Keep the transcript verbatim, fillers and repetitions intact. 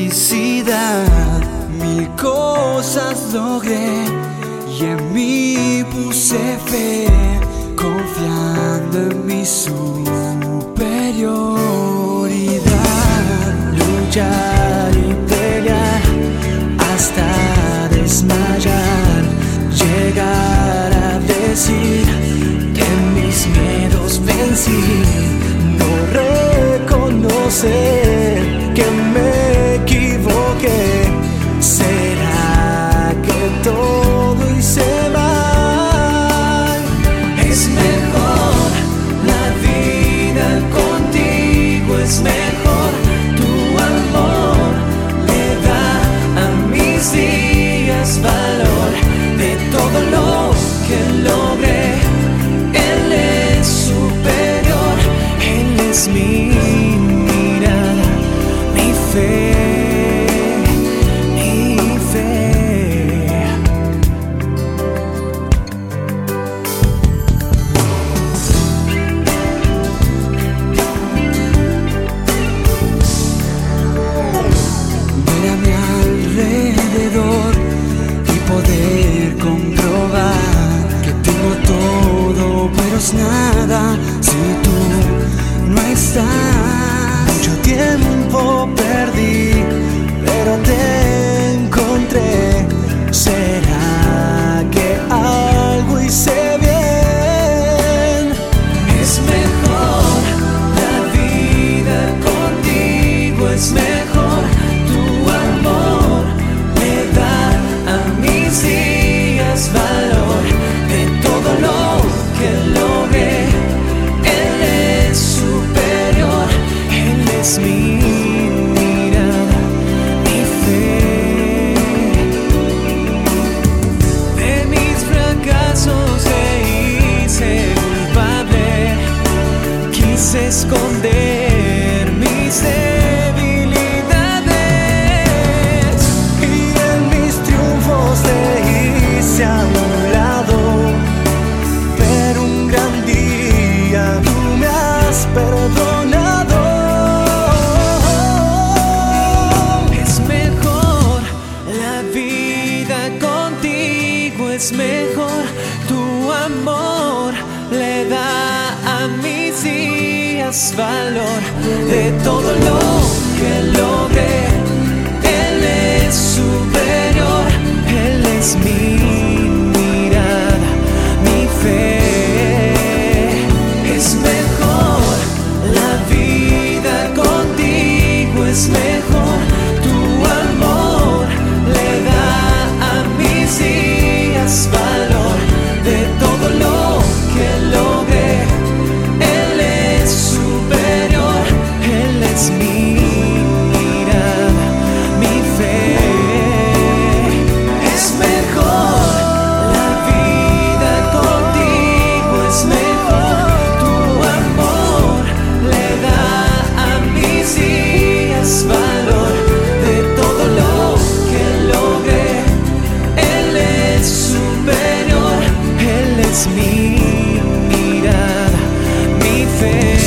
felicidad. Mil cosas logré y en mí puse fe, confiando en mi superioridad. Luchar y pelear hasta desmayar, llegar a decir que mis miedos vencí. No reconocer que me equivoqué. ¿Será que todo hice mal? Es mejor la vida contigo, es mejor. Tu amor le da a mis días valor. De todo lo que logré, Él es superior. Él es mi mirada, mi fe. Nada si tú no estás. Mucho tiempo perdí, pero te encontré. ¿Será que algo hice bien? Es mejor la vida contigo, es mejor. Tu amor le da a mis días valor. De todo lo que logré, Él es superior. Él es mi mirada, mi fe. De mis fracasos te hice culpable. Quise esconder mis debilidades y en mis triunfos te hice a un lado. Perdonado. Es mejor la vida contigo, es mejor. Tu amor le da a mis días valor. De todo lo que logré, Él es superior. Él es mi mirada, mi fe. Es mejor la vida contigo, es mejor. Tu amor le da a mis días valor. De todo lo que logré, Él es superior. Él es mi mirada, mi fe. Es mejor la vida contigo, es mejor. Valor de todo lo que logré, Él es superior. Él es mi mirada, mi fe.